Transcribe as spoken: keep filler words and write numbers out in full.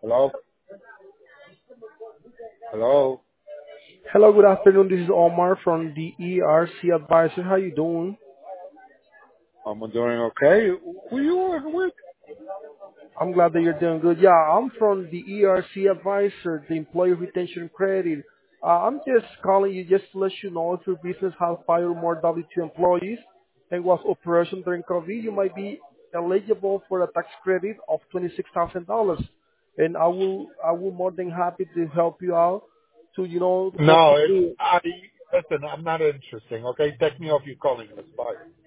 Hello? Hello? Hello, good afternoon. This is Omar from the E R C Advisor. How you doing? I'm doing okay. Who you working with? I'm glad that you're doing good. Yeah, I'm from the E R C Advisor, the Employee Retention Credit. Uh, I'm just calling you just to let you know if your business has five or more W two employees and was operation during COVID, you might be eligible for a tax credit of twenty-six thousand dollars. And I will, I will more than happy to help you out to, you know, walk No, you it's, through. I, listen, I'm not interesting, okay? Take me off your calling list. Bye.